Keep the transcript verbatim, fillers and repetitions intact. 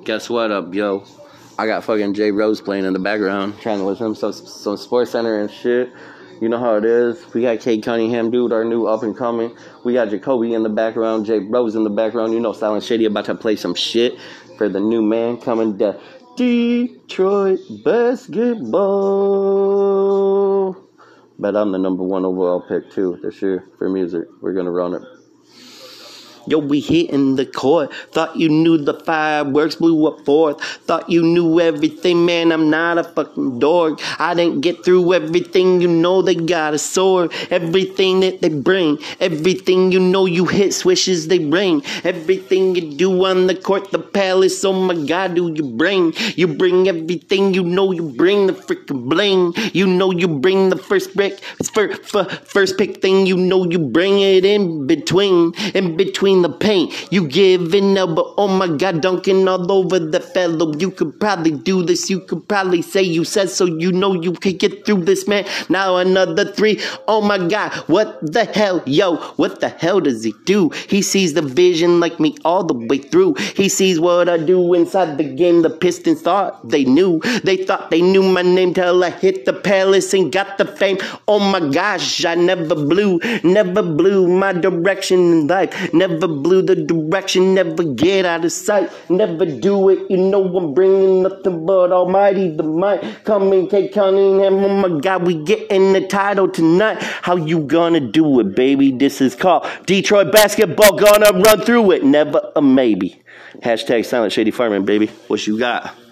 Guess what up, yo? I got fucking Jay Rose playing in the background, trying to listen to some, some Sports Center and shit. You know how it is. We got Cade Cunningham, dude, our new up and coming. We got Jacoby in the background, Jay Rose in the background. You know, Silent Shady about to play some shit for the new man coming to Detroit basketball. But I'm the number one overall pick, too, this year for music. We're going to run it. Yo, we hitting the court. Thought you knew the fireworks blew up forth. Thought you knew everything, man. I'm not a fucking dork. I didn't get through everything. You know they got a sword. Everything that they bring. Everything you know you hit swishes they ring. Everything you do on the court, the palace. Oh my God, do you bring? You bring everything you know. You bring the freaking bling. You know you bring the first break, first, first pick thing. You know you bring it in between, in between. The paint, you giving up, but oh my God, dunking all over the fellow. You could probably do this, you could probably say you said so. You know you could get through this, man. Now another three, oh my God, what the hell, yo, what the hell does he do? He sees the vision like me all the way through. He sees what I do inside the game. The Pistons thought they knew, they thought they knew my name till I hit the palace and got the fame. Oh my gosh, I never blew, never blew my direction in life, never blew the direction, never get out of sight, never do it. You know I'm bringing nothing but Almighty the might. Coming, Cade Cunningham. Oh my God, we getting the title tonight. How you gonna do it, baby? This is called Detroit basketball. Gonna run through it, never a maybe. Hashtag Silent Shady Farming, baby. What you got?